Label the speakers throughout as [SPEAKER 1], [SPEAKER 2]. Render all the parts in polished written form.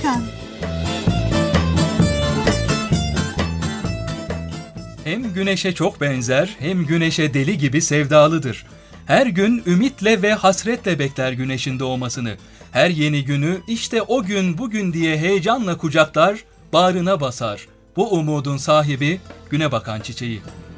[SPEAKER 1] Bakan.
[SPEAKER 2] Hem güneşe çok benzer, hem güneşe deli gibi sevdalıdır. Her gün ümitle ve hasretle bekler güneşin doğmasını. Her yeni günü işte o gün bugün diye heyecanla kucaklar, bağrına basar. Bu umudun sahibi güne bakan çiçeği.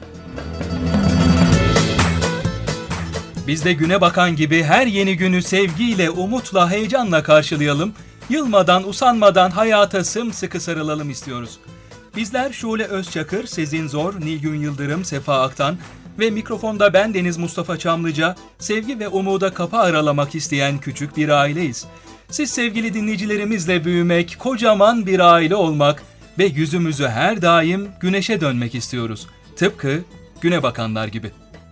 [SPEAKER 2] Biz de güne bakan gibi her yeni günü sevgiyle, umutla, heyecanla karşılayalım. Yılmadan, usanmadan hayata sımsıkı sarılalım istiyoruz. Bizler Şule Özçakır, Sezin Zor, Nilgün Yıldırım, Sefa Aktan ve mikrofonda ben Deniz Mustafa Çamlıca, sevgi ve umuda kapı aralamak isteyen küçük bir aileyiz. Siz sevgili dinleyicilerimizle büyümek, kocaman bir aile olmak ve yüzümüzü her daim güneşe dönmek istiyoruz. Tıpkı güne bakanlar gibi.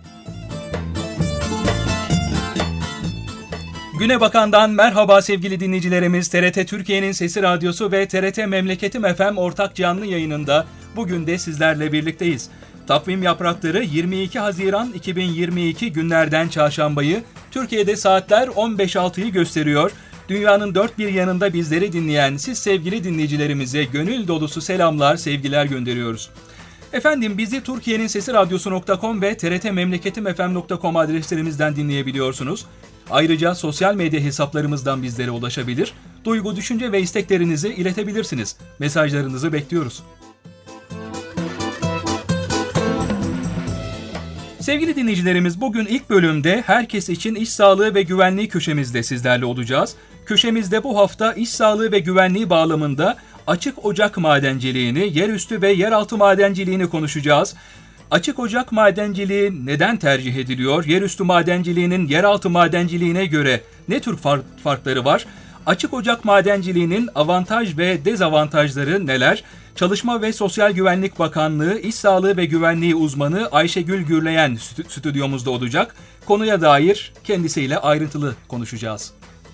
[SPEAKER 2] Güne Bakan'dan merhaba sevgili dinleyicilerimiz. TRT Türkiye'nin Sesi Radyosu ve TRT Memleketim FM ortak canlı yayınında bugün de sizlerle birlikteyiz. Takvim yaprakları 22 Haziran 2022 günlerden çarşambayı, Türkiye'de saatler 15.06'yı gösteriyor. Dünyanın dört bir yanında bizleri dinleyen siz sevgili dinleyicilerimize gönül dolusu selamlar, sevgiler gönderiyoruz. Efendim bizi Türkiye'nin Sesi Radyosu.com ve trtmemleketimfm.com adreslerimizden dinleyebiliyorsunuz. Ayrıca sosyal medya hesaplarımızdan bizlere ulaşabilir, duygu, düşünce ve isteklerinizi iletebilirsiniz. Mesajlarınızı bekliyoruz. Sevgili dinleyicilerimiz, bugün ilk bölümde herkes için iş sağlığı ve güvenliği köşemizde sizlerle olacağız. Köşemizde bu hafta iş sağlığı ve güvenliği bağlamında açık ocak madenciliğini, yerüstü ve yeraltı madenciliğini konuşacağız. Açık ocak madenciliği neden tercih ediliyor? Yerüstü madenciliğinin yeraltı madenciliğine göre ne tür farkları var? Açık ocak madenciliğinin avantaj ve dezavantajları neler? Çalışma ve Sosyal Güvenlik Bakanlığı İş Sağlığı ve Güvenliği uzmanı Ayşegül Gürleyen stüdyomuzda olacak. Konuya dair kendisiyle ayrıntılı konuşacağız.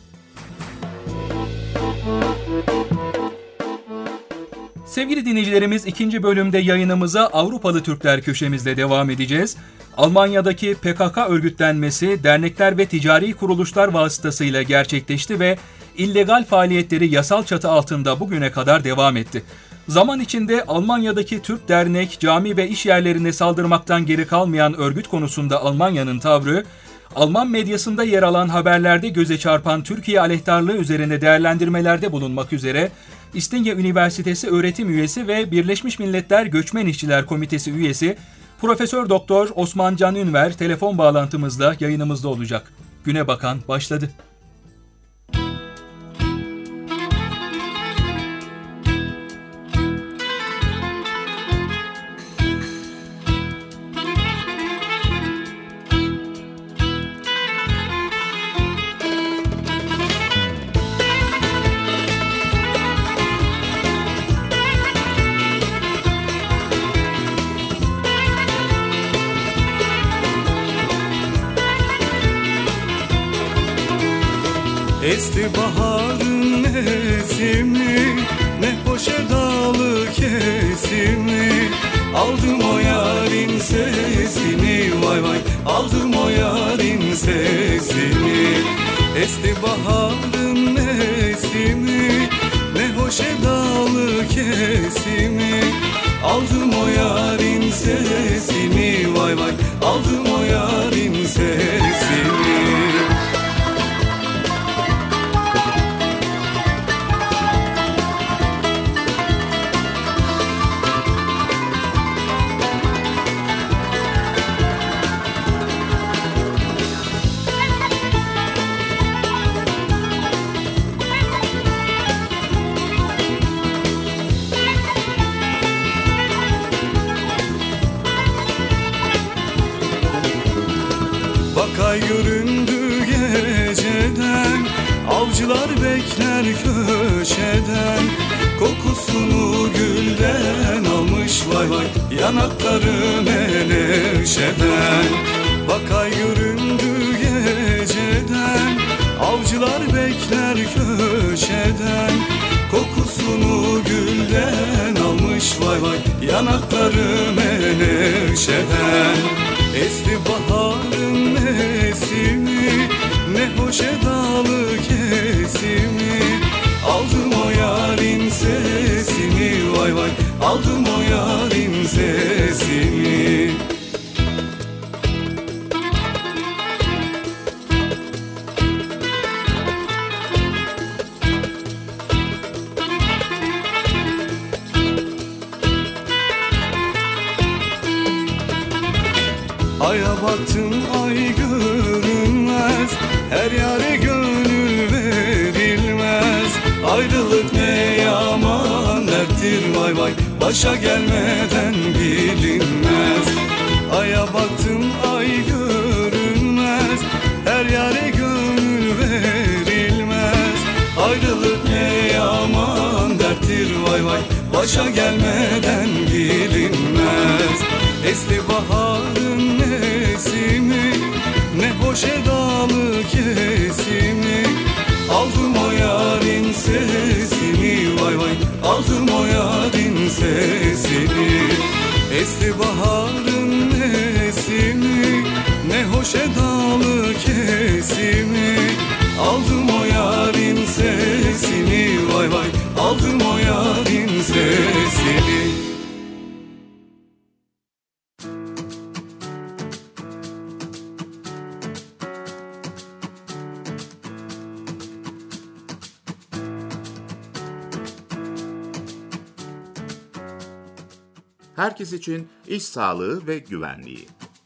[SPEAKER 2] Sevgili dinleyicilerimiz, ikinci bölümde yayınımıza Avrupalı Türkler köşemizle devam edeceğiz. Almanya'daki PKK örgütlenmesi dernekler ve ticari kuruluşlar vasıtasıyla gerçekleşti ve illegal faaliyetleri yasal çatı altında bugüne kadar devam etti. Zaman içinde Almanya'daki Türk dernek, cami ve iş yerlerine saldırmaktan geri kalmayan örgüt konusunda Almanya'nın tavrı, Alman medyasında yer alan haberlerde göze çarpan Türkiye aleyhtarlığı üzerine değerlendirmelerde bulunmak üzere İstinye Üniversitesi öğretim üyesi ve Birleşmiş Milletler Göçmen İşçiler Komitesi üyesi Profesör Doktor Osman Can Ünver telefon bağlantımızla yayınımızda olacak. Güne Bakan başladı.
[SPEAKER 3] Esti baharın esimi, ne hoş edalı kesimi. Aldım o yarın sesini, vay vay, aldım o yarın sesini. Esti baharın esimi, ne hoş edalı kesimi. Aldım o yarın sesini, vay vay, aldım o yarın sesini. Bakay göründü geceden, avcılar bekler köşeden. Kokusunu gülden almış, vay vay, yanakları menevşeden. Bakay göründü geceden, avcılar bekler köşeden. Kokusunu gülden almış, vay vay, yanakları menevşeden. Esti baharın esimi, ne hoş edalı kesimi. Aldım o yar aldım o yarın sesini. Aya baktım ay görünmez, her yare gönül verilmez. Ayrılık ne yaman derttir vay vay, başa gelmeden bilinmez. Aya baktım ay görünmez, her yare gönül verilmez. Ayrılık ne yaman derttir vay vay, başa gelmeden bilinmez. Esti baharın nesimi, ne hoş edalı kesimi. Aldım o yarın sesini vay vay, aldım o yarın sesini. Esti baharın nesimi, ne hoş edalı kesimi. Aldım o yarın sesini vay vay, aldım o yarın sesini.
[SPEAKER 1] Herkes için iş sağlığı ve güvenliği.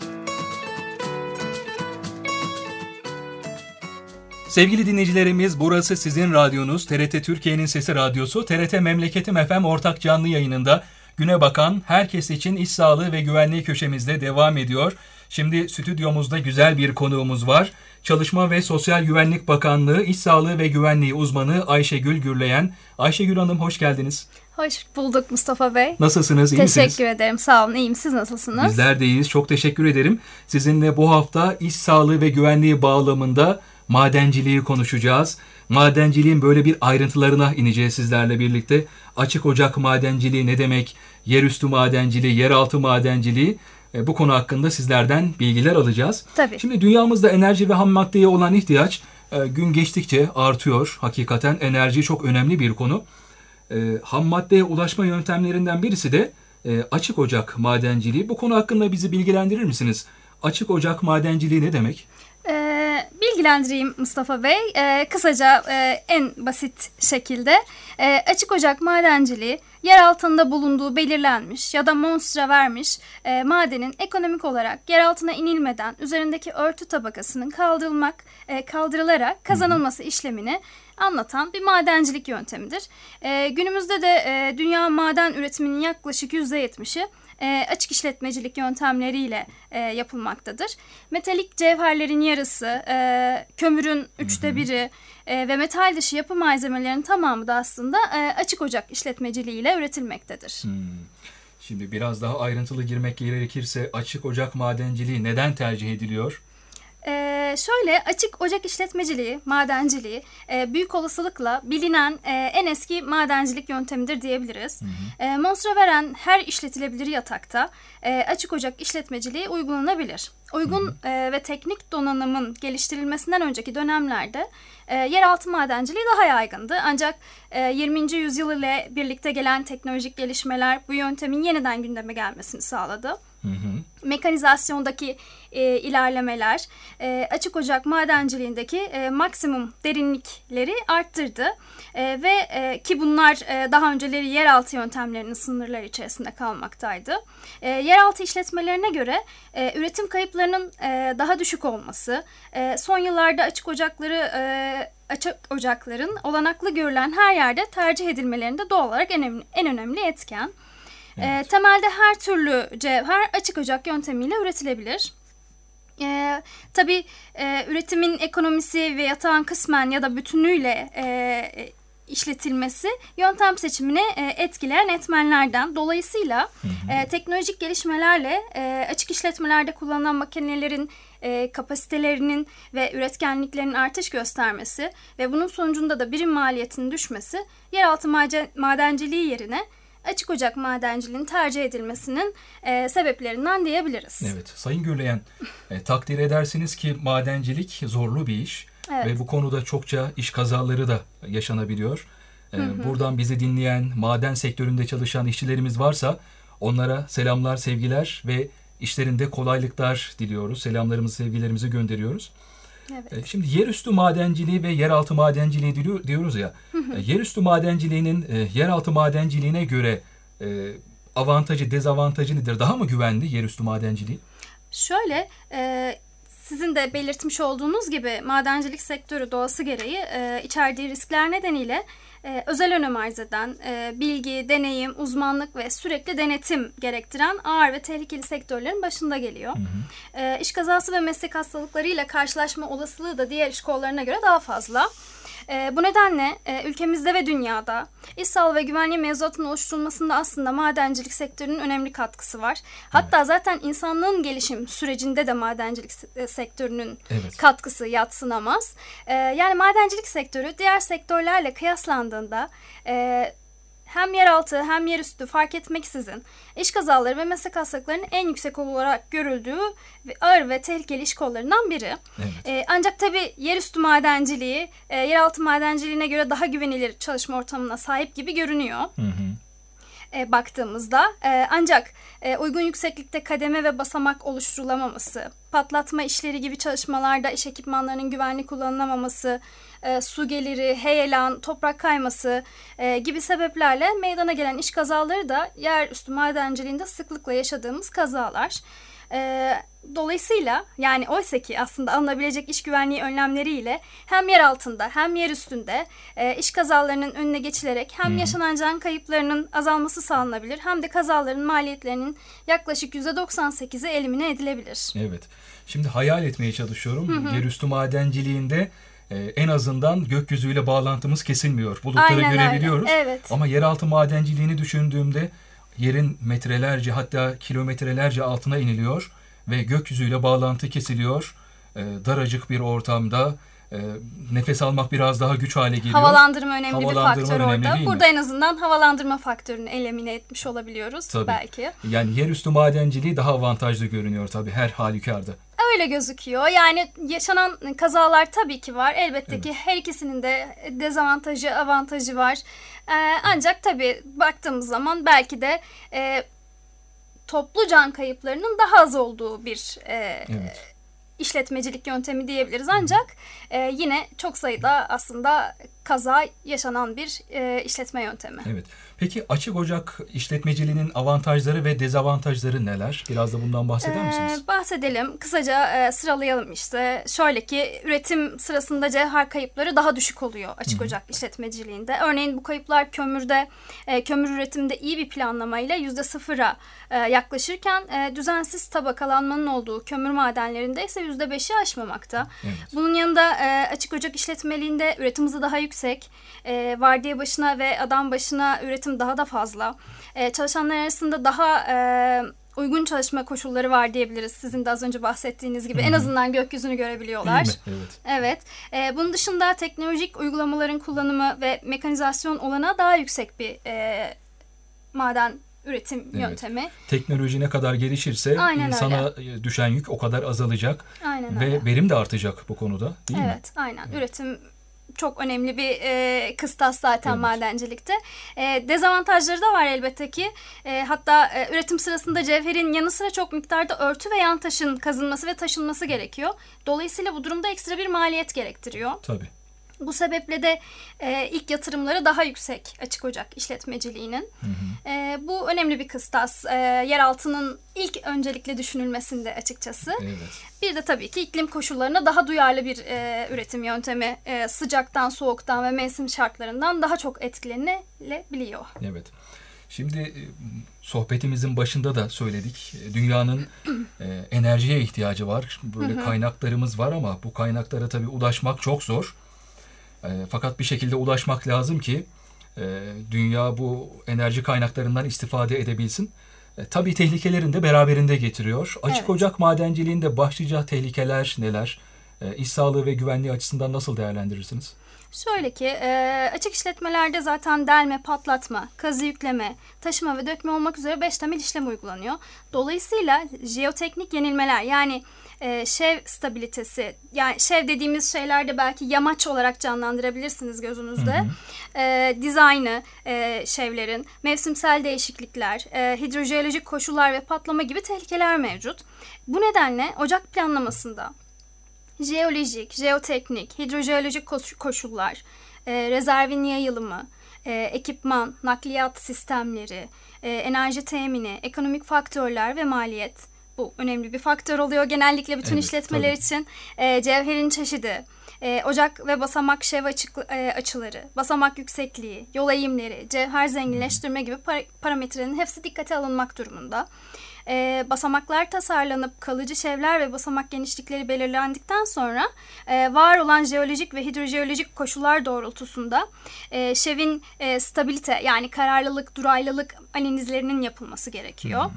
[SPEAKER 2] Sevgili dinleyicilerimiz, burası sizin radyonuz, TRT Türkiye'nin Sesi Radyosu, TRT Memleketim FM ortak canlı yayınında güne bakan Herkes için iş sağlığı ve güvenliği köşemizde devam ediyor. Şimdi stüdyomuzda güzel bir konuğumuz var. Çalışma ve Sosyal Güvenlik Bakanlığı İş Sağlığı ve Güvenliği uzmanı Ayşegül Gürleyen. Ayşegül Hanım, hoş geldiniz.
[SPEAKER 4] Hoş bulduk Mustafa Bey.
[SPEAKER 2] Nasılsınız, iyi misiniz?
[SPEAKER 4] Teşekkür ederim, sağ olun, iyiyim. Siz nasılsınız?
[SPEAKER 2] Bizler de iyiyiz, çok teşekkür ederim. Sizinle bu hafta iş sağlığı ve güvenliği bağlamında madenciliği konuşacağız. Madenciliğin böyle bir ayrıntılarına ineceğiz sizlerle birlikte. Açık ocak madenciliği ne demek? Yerüstü madenciliği, yeraltı madenciliği. Bu konu hakkında sizlerden bilgiler alacağız.
[SPEAKER 4] Tabii.
[SPEAKER 2] Şimdi dünyamızda enerji ve ham maddeye olan ihtiyaç gün geçtikçe artıyor. Hakikaten enerji çok önemli bir konu. Ham maddeye ulaşma yöntemlerinden birisi de açık ocak madenciliği. Bu konu hakkında bizi bilgilendirir misiniz? Açık ocak madenciliği ne demek?
[SPEAKER 4] Bilgilendireyim Mustafa Bey. Kısaca en basit şekilde açık ocak madenciliği yer altında bulunduğu belirlenmiş ya da monstra vermiş madenin ekonomik olarak yer altına inilmeden üzerindeki örtü tabakasının kaldırılarak kazanılması işlemini anlatan bir madencilik yöntemidir. Günümüzde de dünya maden üretiminin yaklaşık %70'i açık işletmecilik yöntemleriyle yapılmaktadır. Metalik cevherlerin yarısı, kömürün 1/3 ve metal dışı yapı malzemelerinin tamamı da aslında açık ocak işletmeciliğiyle üretilmektedir.
[SPEAKER 2] Şimdi biraz daha ayrıntılı girmek gerekirse açık ocak madenciliği neden tercih ediliyor?
[SPEAKER 4] Şöyle, açık ocak işletmeciliği, madenciliği büyük olasılıkla bilinen en eski madencilik yöntemidir diyebiliriz. Monstra veren her işletilebilir yatakta açık ocak işletmeciliği uygulanabilir. Uygun ve teknik donanımın geliştirilmesinden önceki dönemlerde yeraltı madenciliği daha yaygındı. Ancak 20. yüzyıl ile birlikte gelen teknolojik gelişmeler bu yöntemin yeniden gündeme gelmesini sağladı. Mekanizasyondaki ilerlemeler açık ocak madenciliğindeki maksimum derinlikleri arttırdı ve ki bunlar daha önceleri yeraltı yöntemlerinin sınırları içerisinde kalmaktaydı. Yeraltı işletmelerine göre üretim kayıplarının daha düşük olması, son yıllarda açık ocakların olanaklı görülen her yerde tercih edilmelerinde doğal olarak en önemli etken. Evet. Temelde her türlü cevher açık ocak yöntemiyle üretilebilir. Tabii üretimin ekonomisi ve yatağın kısmen ya da bütünüyle işletilmesi yöntem seçimini etkileyen etmenlerden. Dolayısıyla teknolojik gelişmelerle açık işletmelerde kullanılan makinelerin kapasitelerinin ve üretkenliklerinin artış göstermesi ve bunun sonucunda da birim maliyetinin düşmesi yeraltı madenciliği yerine açık ocak madenciliğinin tercih edilmesinin sebeplerinden diyebiliriz.
[SPEAKER 2] Evet, Sayın Gürleyen, takdir edersiniz ki madencilik zorlu bir iş. Evet. Ve bu konuda çokça iş kazaları da yaşanabiliyor. Buradan bizi dinleyen, maden sektöründe çalışan işçilerimiz varsa onlara selamlar, sevgiler ve işlerinde kolaylıklar diliyoruz. Selamlarımızı, sevgilerimizi gönderiyoruz.
[SPEAKER 4] Evet.
[SPEAKER 2] Şimdi yerüstü madenciliği ve yeraltı madenciliği diyoruz ya. Yerüstü madenciliğinin yeraltı madenciliğine göre avantajı, dezavantajı nedir? Daha mı güvenli yerüstü madenciliği?
[SPEAKER 4] Şöyle, sizin de belirtmiş olduğunuz gibi madencilik sektörü doğası gereği içerdiği riskler nedeniyle özel önem arz eden, bilgi, deneyim, uzmanlık ve sürekli denetim gerektiren ağır ve tehlikeli sektörlerin başında geliyor. İş kazası ve meslek hastalıklarıyla karşılaşma olasılığı da diğer iş kollarına göre daha fazla. Bu nedenle ülkemizde ve dünyada iş sağlığı ve güvenliği mevzuatının oluşturulmasında aslında madencilik sektörünün önemli katkısı var. Hatta zaten insanlığın gelişim sürecinde de madencilik sektörünün katkısı yadsınamaz. Yani madencilik sektörü diğer sektörlerle kıyaslandığında hem yeraltı hem yerüstü fark etmeksizin iş kazaları ve meslek hastalıklarının en yüksek olarak görüldüğü ağır ve tehlikeli iş kollarından biri. Ancak tabii yerüstü madenciliği yeraltı madenciliğine göre daha güvenilir çalışma ortamına sahip gibi görünüyor. Baktığımızda ancak uygun yükseklikte kademe ve basamak oluşturulamaması, patlatma işleri gibi çalışmalarda iş ekipmanlarının güvenli kullanılamaması, su geliri, heyelan, toprak kayması gibi sebeplerle meydana gelen iş kazaları da yerüstü madenciliğinde sıklıkla yaşadığımız kazalar. Dolayısıyla yani oysa ki aslında alınabilecek iş güvenliği önlemleriyle hem yer altında hem yer üstünde iş kazalarının önüne geçilerek hem yaşanan can kayıplarının azalması sağlanabilir hem de kazaların maliyetlerinin yaklaşık %98'i elimine edilebilir.
[SPEAKER 2] Evet. Şimdi hayal etmeye çalışıyorum. Yerüstü madenciliğinde en azından gökyüzüyle bağlantımız kesilmiyor. Bulutları görebiliyoruz.
[SPEAKER 4] Evet.
[SPEAKER 2] Ama yeraltı madenciliğini düşündüğümde yerin metrelerce hatta kilometrelerce altına iniliyor ve gökyüzüyle bağlantı kesiliyor. Daracık bir ortamda nefes almak biraz daha güç hale geliyor.
[SPEAKER 4] Havalandırma önemli bir faktör orada.
[SPEAKER 2] Burada
[SPEAKER 4] en azından havalandırma faktörünü elimine etmiş olabiliyoruz belki.
[SPEAKER 2] Yani yerüstü madenciliği daha avantajlı görünüyor tabii her halükarda.
[SPEAKER 4] Öyle gözüküyor. Yani yaşanan kazalar tabii ki var. Elbette ki her ikisinin de dezavantajı, avantajı var. Ancak tabii baktığımız zaman belki de toplu can kayıplarının daha az olduğu bir işletmecilik yöntemi diyebiliriz. Ancak yine çok sayıda aslında kaza yaşanan bir işletme yöntemi.
[SPEAKER 2] Evet. Peki açık ocak işletmeciliğinin avantajları ve dezavantajları neler? Biraz da bundan bahseder misiniz?
[SPEAKER 4] Bahsedelim. Kısaca sıralayalım işte. Şöyle ki üretim sırasında cevher kayıpları daha düşük oluyor açık ocak işletmeciliğinde. Örneğin bu kayıplar kömür üretiminde iyi bir planlamayla %0'a yaklaşırken düzensiz tabakalanmanın olduğu kömür madenlerinde ise %5'i aşmamakta.
[SPEAKER 2] Evet.
[SPEAKER 4] Bunun yanında açık ocak işletmeliğinde üretim hızı daha yüksek. Vardiya başına ve adam başına üretim daha da fazla. Çalışanlar arasında daha uygun çalışma koşulları var diyebiliriz. Sizin de az önce bahsettiğiniz gibi. En azından gökyüzünü görebiliyorlar. Evet. Bunun dışında teknolojik uygulamaların kullanımı ve mekanizasyon olanağı daha yüksek bir maden üretim yöntemi.
[SPEAKER 2] Teknoloji ne kadar gelişirse insana düşen yük o kadar azalacak. Ve verim de artacak bu konuda, değil mi?
[SPEAKER 4] Evet, aynen. Üretim çok önemli bir kıstas zaten madencilikte. Dezavantajları da var elbette ki. Hatta üretim sırasında cevherin yanı sıra çok miktarda örtü ve yan taşın kazınması ve taşınması gerekiyor. Dolayısıyla bu durumda ekstra bir maliyet gerektiriyor.
[SPEAKER 2] Tabii.
[SPEAKER 4] Bu sebeple de ilk yatırımları daha yüksek açık ocak işletmeciliğinin. Bu önemli bir kıstas. Yeraltının ilk öncelikle düşünülmesinde açıkçası.
[SPEAKER 2] Evet.
[SPEAKER 4] Bir de tabii ki iklim koşullarına daha duyarlı bir üretim yöntemi. Sıcaktan, soğuktan ve mevsim şartlarından daha çok etkilenilebiliyor.
[SPEAKER 2] Evet. Şimdi sohbetimizin başında da söyledik. Dünyanın enerjiye ihtiyacı var. Böyle kaynaklarımız var ama bu kaynaklara tabii ulaşmak çok zor. Fakat bir şekilde ulaşmak lazım ki dünya bu enerji kaynaklarından istifade edebilsin. Tabii tehlikelerini de beraberinde getiriyor. Açık ocak madenciliğinde başlıca tehlikeler neler? İş sağlığı ve güvenliği açısından nasıl değerlendirirsiniz?
[SPEAKER 4] Şöyle ki açık işletmelerde zaten delme, patlatma, kazı yükleme, taşıma ve dökme olmak üzere 5 temel işlem uygulanıyor. Dolayısıyla jeoteknik yenilmeler yani şev stabilitesi, yani şev dediğimiz şeylerde belki yamaç olarak canlandırabilirsiniz gözünüzde. Dizaynı şevlerin, mevsimsel değişiklikler, hidrojeolojik koşullar ve patlama gibi tehlikeler mevcut. Bu nedenle ocak planlamasında jeolojik, jeoteknik, hidrojeolojik koşullar, rezervin yayılımı, ekipman, nakliyat sistemleri, enerji temini, ekonomik faktörler ve maliyet. Bu önemli bir faktör oluyor genellikle bütün işletmeler için. Cevherin çeşidi, ocak ve basamak şev açıları, basamak yüksekliği, yol eğimleri, cevher zenginleştirme gibi parametrenin hepsi dikkate alınmak durumunda. Basamaklar tasarlanıp kalıcı şevler ve basamak genişlikleri belirlendikten sonra var olan jeolojik ve hidrojeolojik koşullar doğrultusunda şevin stabilite, yani kararlılık, duraylılık analizlerinin yapılması gerekiyor.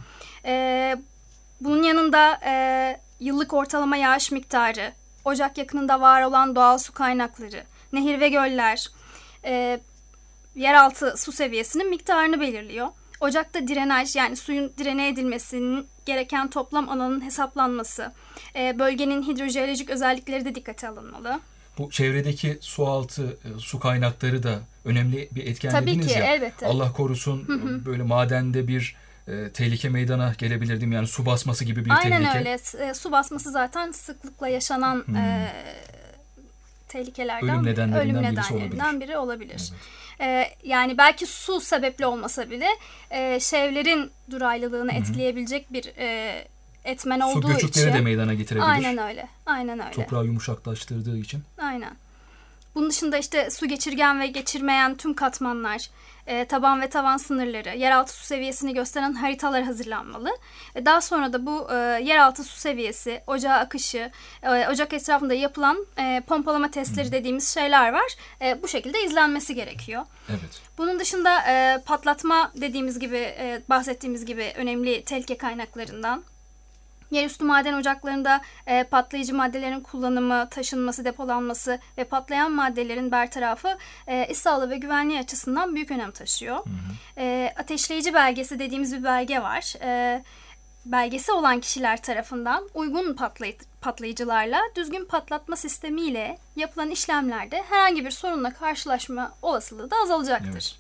[SPEAKER 4] Bunun yanında yıllık ortalama yağış miktarı, ocak yakınında var olan doğal su kaynakları, nehir ve göller, yeraltı su seviyesinin miktarını belirliyor. Ocakta drenaj, yani suyun direne edilmesinin gereken toplam alanın hesaplanması, bölgenin hidrojeolojik özellikleri de dikkate alınmalı.
[SPEAKER 2] Bu çevredeki su kaynakları da önemli bir etken
[SPEAKER 4] Tabii
[SPEAKER 2] dediniz
[SPEAKER 4] ki,
[SPEAKER 2] ya.
[SPEAKER 4] elbette.
[SPEAKER 2] Allah korusun böyle madende bir tehlike meydana gelebilir değil mi? Yani su basması gibi bir tehlike.
[SPEAKER 4] Aynen öyle. Su basması zaten sıklıkla yaşanan tehlikelerden,
[SPEAKER 2] ölüm nedenlerinden
[SPEAKER 4] biri olabilir.
[SPEAKER 2] Evet.
[SPEAKER 4] Yani belki su sebepli olmasa bile şevlerin duraylılığını etkileyebilecek bir etmen olduğu için.
[SPEAKER 2] Su göçükleri de meydana getirebilir.
[SPEAKER 4] Aynen öyle.
[SPEAKER 2] Toprağı yumuşaklaştırdığı için.
[SPEAKER 4] Aynen. Bunun dışında işte su geçirgen ve geçirmeyen tüm katmanlar, taban ve tavan sınırları, yeraltı su seviyesini gösteren haritalar hazırlanmalı. Daha sonra da bu yeraltı su seviyesi, ocağa akışı, ocak etrafında yapılan pompalama testleri dediğimiz şeyler var. Bu şekilde izlenmesi gerekiyor.
[SPEAKER 2] Evet.
[SPEAKER 4] Bunun dışında patlatma dediğimiz gibi, bahsettiğimiz gibi önemli tehlike kaynaklarından. Yerüstü maden ocaklarında patlayıcı maddelerin kullanımı, taşınması, depolanması ve patlayan maddelerin bertarafı iş sağlığı ve güvenliği açısından büyük önem taşıyor. Ateşleyici belgesi dediğimiz bir belge var. Belgesi olan kişiler tarafından uygun patlayıcılarla düzgün patlatma sistemiyle yapılan işlemlerde herhangi bir sorunla karşılaşma olasılığı da azalacaktır.
[SPEAKER 2] Evet.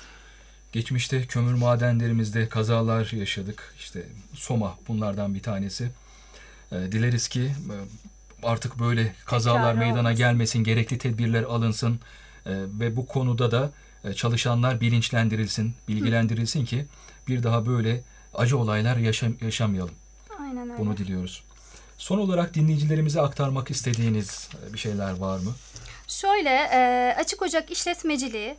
[SPEAKER 2] Geçmişte kömür madenlerimizde kazalar yaşadık. İşte Soma bunlardan bir tanesi. Dileriz ki artık böyle kazalar meydana gelmesin, gerekli tedbirler alınsın ve bu konuda da çalışanlar bilinçlendirilsin, bilgilendirilsin ki bir daha böyle acı olaylar yaşamayalım.
[SPEAKER 4] Aynen öyle.
[SPEAKER 2] Bunu diliyoruz. Son olarak dinleyicilerimize aktarmak istediğiniz bir şeyler var mı?
[SPEAKER 4] Şöyle, açık ocak işletmeciliği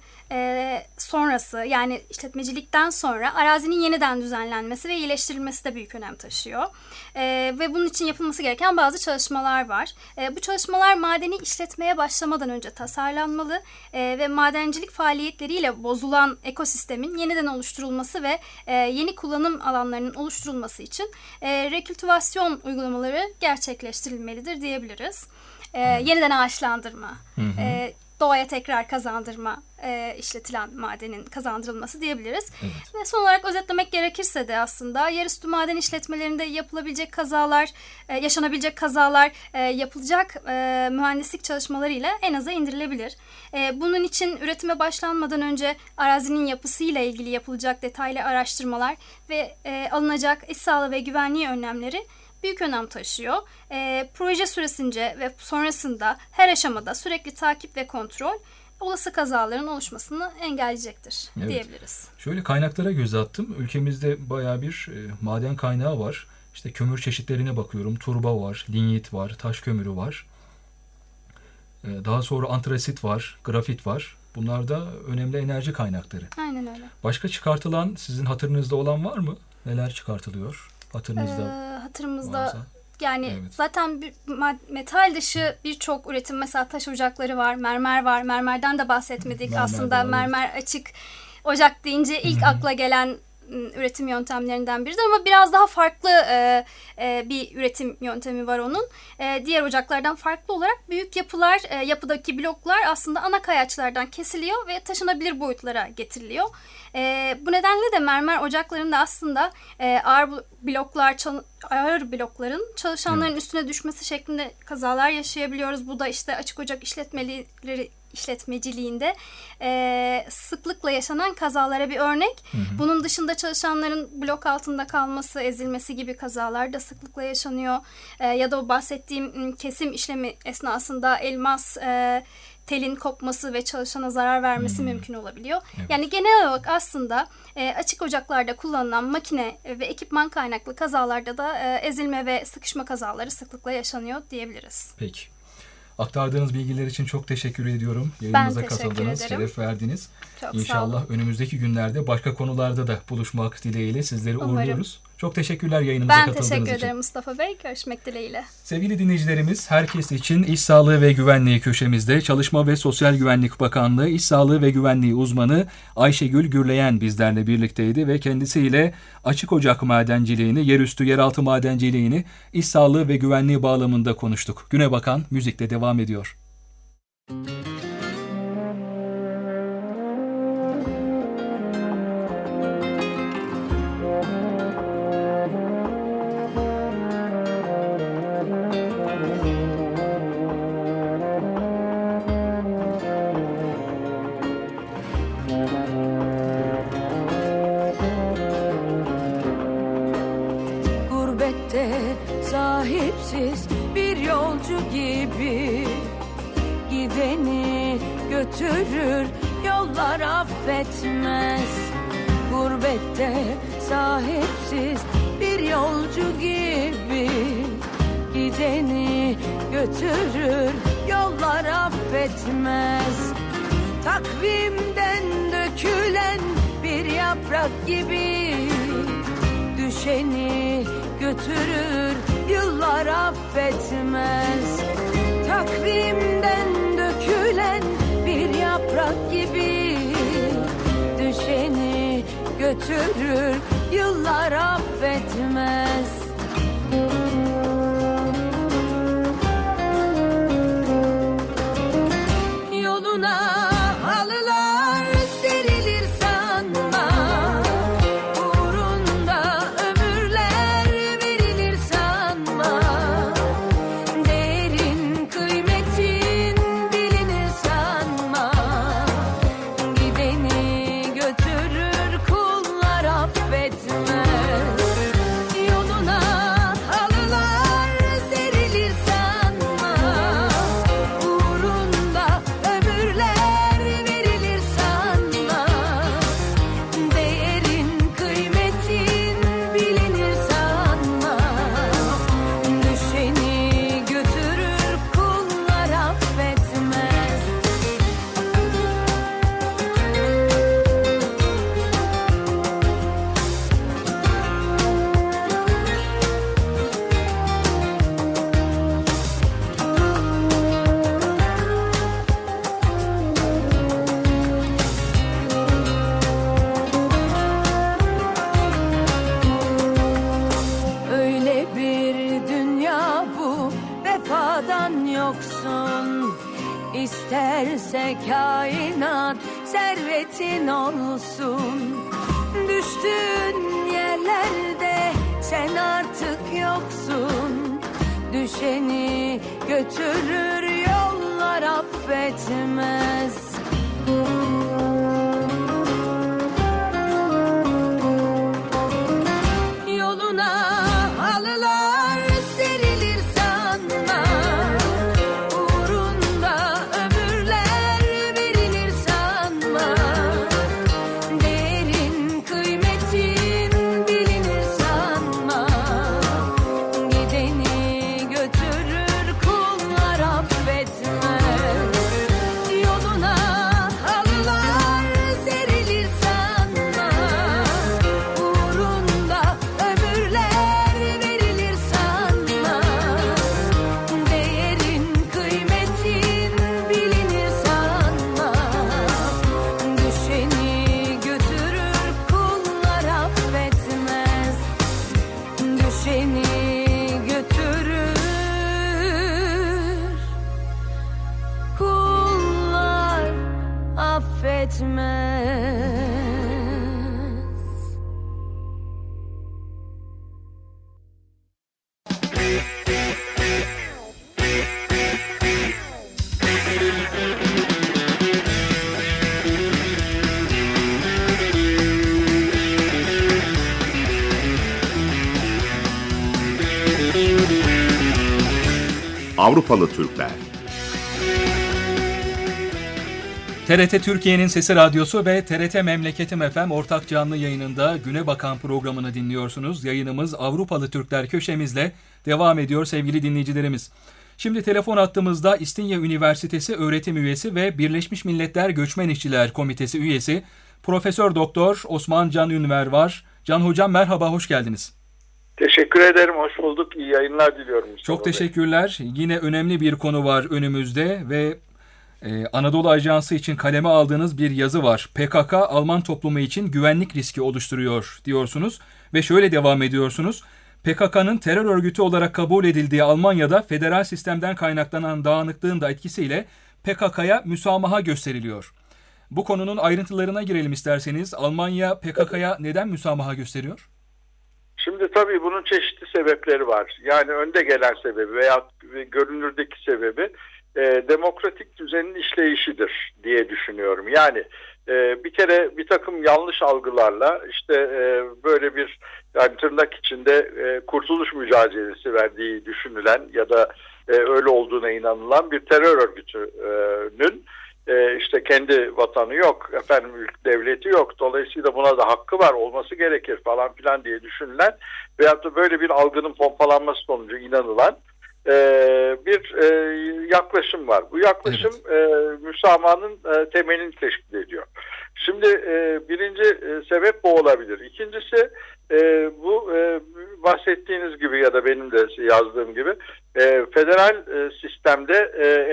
[SPEAKER 4] sonrası, yani işletmecilikten sonra arazinin yeniden düzenlenmesi ve iyileştirilmesi de büyük önem taşıyor. Ve bunun için yapılması gereken bazı çalışmalar var. Bu çalışmalar madeni işletmeye başlamadan önce tasarlanmalı ve madencilik faaliyetleriyle bozulan ekosistemin yeniden oluşturulması ve yeni kullanım alanlarının oluşturulması için rekültivasyon uygulamaları gerçekleştirilmelidir diyebiliriz. Yeniden ağaçlandırma, doğaya tekrar kazandırma, işletilen madenin kazandırılması diyebiliriz.
[SPEAKER 2] Evet.
[SPEAKER 4] Ve son olarak özetlemek gerekirse de aslında yerüstü maden işletmelerinde yapılabilecek kazalar, yaşanabilecek kazalar yapılacak mühendislik çalışmalarıyla en aza indirilebilir. Bunun için üretime başlanmadan önce arazinin yapısıyla ilgili yapılacak detaylı araştırmalar ve alınacak iş sağlığı ve güvenliği önlemleri büyük önem taşıyor. Proje süresince ve sonrasında her aşamada sürekli takip ve kontrol olası kazaların oluşmasını engelleyecektir diyebiliriz.
[SPEAKER 2] Şöyle kaynaklara göz attım. Ülkemizde bayağı bir maden kaynağı var. İşte kömür çeşitlerine bakıyorum. Turba var, linyit var, taş kömürü var. Daha sonra antrasit var, grafit var. Bunlar da önemli enerji kaynakları.
[SPEAKER 4] Aynen öyle.
[SPEAKER 2] Başka çıkartılan, sizin hatırınızda olan var mı? Neler çıkartılıyor?
[SPEAKER 4] Hatırımızda
[SPEAKER 2] varsa.
[SPEAKER 4] Yani zaten metal dışı birçok üretim, mesela taş ocakları var, mermer var. Mermerden de bahsetmedik. Aslında mermer açık ocak deyince ilk akla gelen üretim yöntemlerinden biridir ama biraz daha farklı bir üretim yöntemi var onun. Diğer ocaklardan farklı olarak büyük yapılar, yapıdaki bloklar aslında ana kayaçlardan kesiliyor ve taşınabilir boyutlara getiriliyor. Bu nedenle de mermer ocaklarında aslında ağır bloklar ağır blokların çalışanların üstüne düşmesi şeklinde kazalar yaşayabiliyoruz. Bu da işte açık ocak işletmeciliğinde sıklıkla yaşanan kazalara bir örnek. Bunun dışında çalışanların blok altında kalması, ezilmesi gibi kazalar da sıklıkla yaşanıyor. Ya da o bahsettiğim kesim işlemi esnasında elmas telin kopması ve çalışana zarar vermesi mümkün olabiliyor.
[SPEAKER 2] Evet.
[SPEAKER 4] Yani genel olarak aslında açık ocaklarda kullanılan makine ve ekipman kaynaklı kazalarda da ezilme ve sıkışma kazaları sıklıkla yaşanıyor diyebiliriz.
[SPEAKER 2] Peki. Aktardığınız bilgiler için çok teşekkür ediyorum. Yayınımıza
[SPEAKER 4] teşekkür
[SPEAKER 2] katıldınız,
[SPEAKER 4] ederim.
[SPEAKER 2] şeref verdiniz.
[SPEAKER 4] Çok sağ olun.
[SPEAKER 2] İnşallah önümüzdeki günlerde başka konularda da buluşmak dileğiyle sizleri
[SPEAKER 4] Umarım.
[SPEAKER 2] uğurluyoruz. Çok teşekkürler yayınımıza
[SPEAKER 4] Ben
[SPEAKER 2] katıldığınız
[SPEAKER 4] teşekkür
[SPEAKER 2] için.
[SPEAKER 4] ederim Mustafa Bey. Görüşmek dileğiyle.
[SPEAKER 2] Sevgili dinleyicilerimiz, herkes için İş Sağlığı ve Güvenliği köşemizde Çalışma ve Sosyal Güvenlik Bakanlığı İş Sağlığı ve Güvenliği uzmanı Ayşegül Gürleyen bizlerle birlikteydi ve kendisiyle açık ocak madenciliğini, yerüstü yeraltı madenciliğini iş sağlığı ve güvenliği bağlamında konuştuk. Güne bakan müzikle devam ediyor.
[SPEAKER 5] Gurbette sahipsiz bir yolcu gibi gideni götürür, yollar affetmez. Gurbette sahipsiz bir yolcu gibi gideni götürür, yollar affetmez. Takvimden dökülen bir yaprak gibi düşeni götürür, yıllar affetmez. Takvimden dökülen bir yaprak gibi düşeni götürür, yıllar affetmez. Yoluna halılar serilir sanma, uğrunda ömürler verilir sanma. Değerin kıymetin bilinir sanma, gideni götürür kullar affetmez. Yoluna halılar serilir sanma, uğrunda ömürler verilir sanma. Değerin kıymetin bilinir sanma, düşeni götürür kullar affetmez. Öyle bir dünya bu, vefadan yoksun. İsterse kainat servetin olsun. Düştüğün yerlerde sen artık yoksun. Düşeni götürür, yollar affetmez. Yoluna halılar serilir sanma, uğrunda ömürler verilir sanma. Değerin kıymetin bilinir sanma, gideni götürür kullar affetmez. Yoluna halılar serilir sanma, uğrunda ömürler verilir sanma. Değerin kıymetin bilinir sanma, düşeni götürür kullar affetmez. Düşeni götürür kullar affetmez.
[SPEAKER 1] Avrupalı Türkler.
[SPEAKER 2] TRT Türkiye'nin Sesi Radyosu ve TRT Memleketim FM ortak canlı yayınında Güne Bakan programını dinliyorsunuz. Yayınımız Avrupalı Türkler köşemizle devam ediyor sevgili dinleyicilerimiz. Şimdi telefon hattımızda İstinye Üniversitesi öğretim üyesi ve Birleşmiş Milletler Göçmen İşçiler Komitesi üyesi Profesör Doktor Osman Can Ünver var. Can Hocam merhaba, hoş geldiniz.
[SPEAKER 6] Teşekkür ederim, hoş bulduk. İyi yayınlar diliyorum.
[SPEAKER 2] Çok teşekkürler. Yine önemli bir konu var önümüzde ve Anadolu Ajansı için kaleme aldığınız bir yazı var. PKK Alman toplumu için güvenlik riski oluşturuyor diyorsunuz ve şöyle devam ediyorsunuz. PKK'nın terör örgütü olarak kabul edildiği Almanya'da federal sistemden kaynaklanan dağınıklığın da etkisiyle PKK'ya müsamaha gösteriliyor. Bu konunun ayrıntılarına girelim isterseniz. Almanya PKK'ya neden müsamaha gösteriyor?
[SPEAKER 6] Şimdi tabii bunun çeşitli sebepleri var. Yani önde gelen sebebi veya görünürdeki sebebi demokratik düzenin işleyişidir diye düşünüyorum. Yani bir kere bir takım yanlış algılarla işte böyle bir yani tırnak içinde kurtuluş mücadelesi verdiği düşünülen ya da öyle olduğuna inanılan bir terör örgütünün işte kendi vatanı yok, efendim devleti yok, dolayısıyla buna da hakkı var, olması gerekir falan filan diye düşünülen veyahut da böyle bir algının pompalanması sonucu inanılan bir yaklaşım var. Bu yaklaşım müsamahanın temelini teşkil ediyor. Şimdi birinci sebep bu olabilir. İkincisi bu bahsettiğiniz gibi ya da benim de yazdığım gibi federal sistemde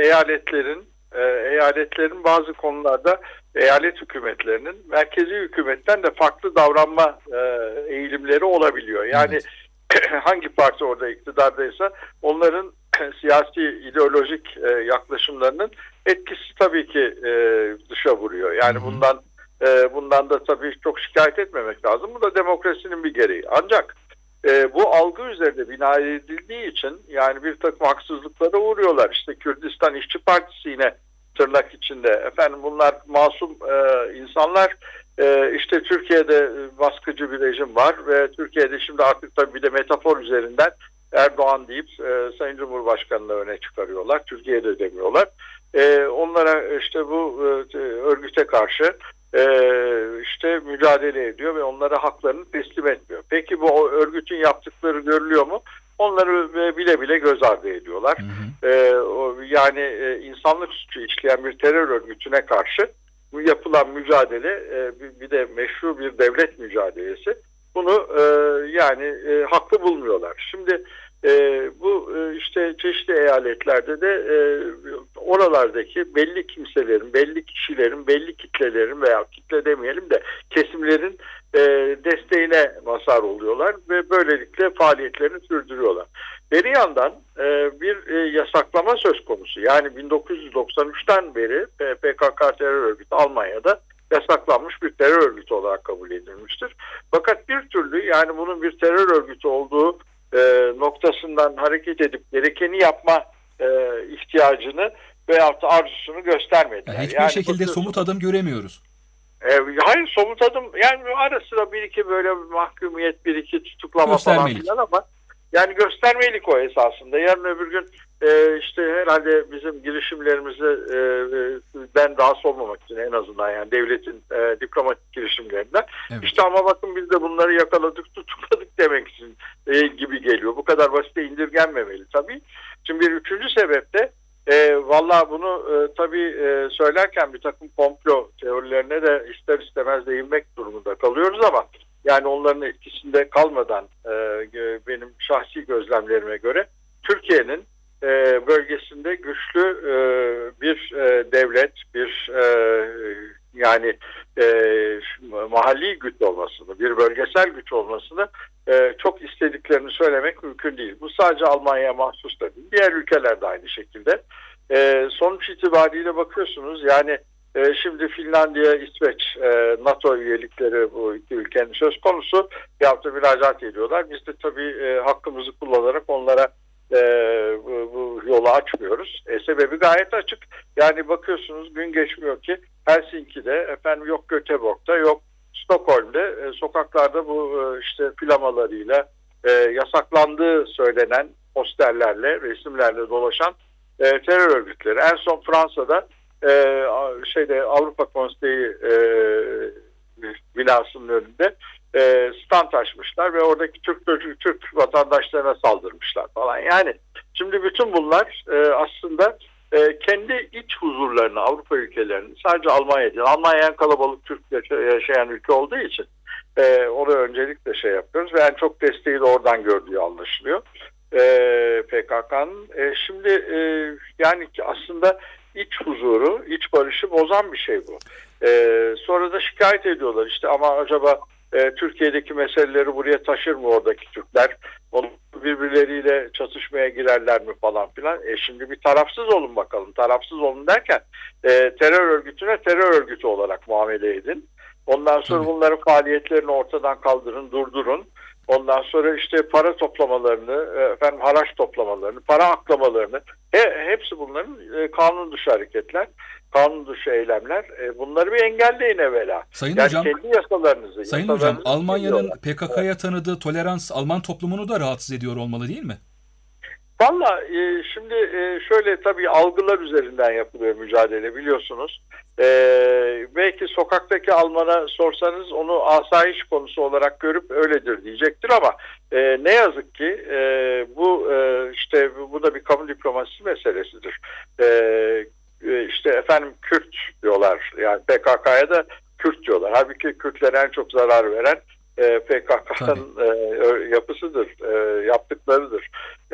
[SPEAKER 6] eyaletlerin bazı konularda eyalet hükümetlerinin merkezi hükümetten de farklı davranma eğilimleri olabiliyor. Yani hangi parti orada iktidardaysa onların siyasi ideolojik yaklaşımlarının etkisi tabii ki dışa vuruyor. Yani bundan da tabii çok şikayet etmemek lazım. Bu da demokrasinin bir gereği. Ancak bu algı üzerinde bina edildiği için yani bir takım haksızlıklara uğruyorlar. İşte Kürdistan İşçi Partisi yine tırnak içinde. Efendim bunlar masum insanlar. İşte Türkiye'de baskıcı bir rejim var ve Türkiye'de şimdi artık tabii bir de metafor üzerinden Erdoğan deyip Sayın Cumhurbaşkanı'nı öne çıkarıyorlar. Türkiye'de demiyorlar. Onlara işte bu örgüte karşı işte mücadele ediyor ve onlara haklarını teslim etmiyor. Peki bu örgütün yaptıkları görülüyor mu? Onları bile bile göz ardı ediyorlar. Yani insanlık suçu işleyen bir terör örgütüne karşı bu yapılan mücadele bir de meşru bir devlet mücadelesi. Bunu yani haklı bulmuyorlar. Şimdi bu işte çeşitli eyaletlerde de oralardaki belli kimselerin, belli kişilerin, belli kitlelerin veya kitle demeyelim de kesimlerin desteğine mazhar oluyorlar ve böylelikle faaliyetlerini sürdürüyorlar. Bir yandan bir yasaklama söz konusu. Yani 1993'ten beri PKK terör örgütü Almanya'da yasaklanmış bir terör örgütü olarak kabul edilmiştir. Fakat bir türlü yani bunun bir terör örgütü olduğu noktasından hareket edip gerekeni yapma ihtiyacını veyahut da arzusunu göstermediler.
[SPEAKER 2] Hiçbir şekilde somut adım göremiyoruz.
[SPEAKER 6] Hayır, somut adım yani ara sıra bir iki böyle mahkumiyet, bir iki tutuklama falan filan ama yani göstermelik o esasında. Yarın öbür gün işte herhalde bizim girişimlerimize ben rahatsız olmamak için en azından yani devletin diplomatik girişimlerinden. Evet. İşte ama bakın biz de bunları yakaladık, tutukladık demek için gibi geliyor. Bu kadar basite indirgenmemeli tabii. Şimdi bir üçüncü sebep de vallahi bunu tabii söylerken bir takım komplo teorilerine de ister istemez değinmek durumunda kalıyoruz ama yani onların etkisinde kalmadan benim şahsi gözlemlerime göre Türkiye'nin bölgesinde güçlü bir devlet, bir yani mahalli güç olmasını, bir bölgesel güç olmasını çok istediklerini söylemek mümkün değil. Bu sadece Almanya'ya mahsus da değil. Diğer ülkeler de aynı şekilde. Sonuç itibariyle bakıyorsunuz yani şimdi Finlandiya, İsveç NATO üyelikleri bu iki ülkenin söz konusu yahut da müracaat ediyorlar. Biz de tabii hakkımızı kullanarak onlara bu yolu açmıyoruz. Sebebi gayet açık. Yani bakıyorsunuz gün geçmiyor ki Helsinki'de, efendim yok Göteborg'da, yok Stockholm'de sokaklarda bu işte flamalarıyla yasaklandığı söylenen posterlerle, resimlerle dolaşan terör örgütleri. En son Fransa'da Avrupa Konseyi binasının önünde stand açmışlar ve oradaki Türk vatandaşlarına saldırmışlar falan. Yani şimdi bütün bunlar aslında kendi iç huzurlarını, Avrupa ülkelerinin, sadece Almanya değil, Almanya en kalabalık Türk yaşayan ülke olduğu için oraya öncelikle yapıyoruz ve en çok desteği de oradan gördüğü anlaşılıyor PKK'nın. Şimdi yani aslında iç huzuru, iç barışı bozan bir şey bu. Sonra da şikayet ediyorlar işte, ama acaba Türkiye'deki meseleleri buraya taşır mı oradaki Türkler? Onu birbirleriyle çatışmaya girerler mi falan filan. Şimdi bir tarafsız olun bakalım. Tarafsız olun derken terör örgütüne terör örgütü olarak muamele edin. Ondan sonra bunların faaliyetlerini ortadan kaldırın, durdurun. Ondan sonra işte para toplamalarını, haraç toplamalarını, para aklamalarını, hepsi bunların kanun dışı hareketler, kanun dışı eylemler. Bunları bir engelleyin evvela.
[SPEAKER 2] Sayın
[SPEAKER 6] yani
[SPEAKER 2] Hocam,
[SPEAKER 6] kendi yasalarınızı.
[SPEAKER 2] Sayın Hocam, Almanya'nın PKK'ya tanıdığı tolerans Alman toplumunu da rahatsız ediyor olmalı değil mi?
[SPEAKER 6] Valla şimdi şöyle, tabii algılar üzerinden yapılıyor mücadele, biliyorsunuz. Belki sokaktaki Alman'a sorsanız onu asayiş konusu olarak görüp öyledir diyecektir, ama ne yazık ki bu da bir kamu diplomasisi meselesidir. Kürt diyorlar, yani PKK'ya da Kürt diyorlar. Halbuki Kürtlere en çok zarar veren PKK'nın yapısıdır, yaptıklarıdır.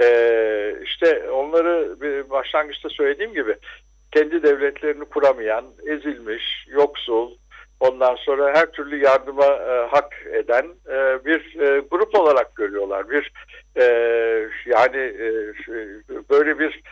[SPEAKER 6] Onları başlangıçta söylediğim gibi kendi devletlerini kuramayan, ezilmiş, yoksul, ondan sonra her türlü yardıma hak eden bir grup olarak görüyorlar. Böyle bir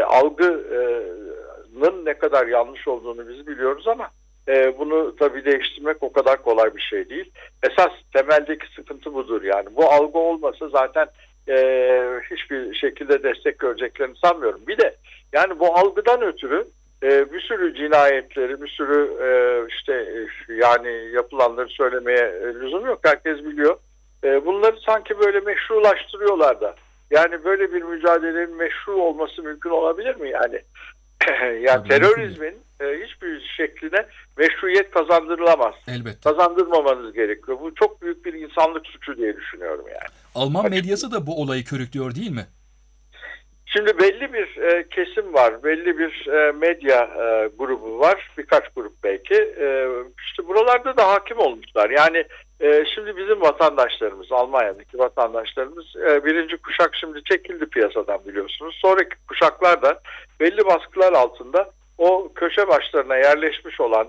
[SPEAKER 6] algının ne kadar yanlış olduğunu biz biliyoruz, ama bunu tabii değiştirmek o kadar kolay bir şey değil. Esas temeldeki sıkıntı budur yani. Bu algı olmasa zaten hiçbir şekilde destek göreceklerini sanmıyorum. Bir de yani bu algıdan ötürü bir sürü cinayetleri, bir sürü yapılanları söylemeye lüzum yok. Herkes biliyor. Bunları sanki böyle meşrulaştırıyorlar da. Yani böyle bir mücadelenin meşru olması mümkün olabilir mi yani? Yani terörizmin hiçbir şekline meşruiyet kazandırılamaz.
[SPEAKER 2] Elbette.
[SPEAKER 6] Kazandırmamanız gerekiyor. Bu çok büyük bir insanlık suçu diye düşünüyorum yani.
[SPEAKER 2] Alman medyası da bu olayı körüklüyor değil mi?
[SPEAKER 6] Şimdi belli bir kesim var, belli bir medya grubu var, birkaç grup belki. İşte buralarda da hakim olmuşlar. Yani şimdi bizim vatandaşlarımız, Almanya'daki vatandaşlarımız birinci kuşak şimdi çekildi piyasadan, biliyorsunuz. Sonraki kuşaklar da belli baskılar altında o köşe başlarına yerleşmiş olan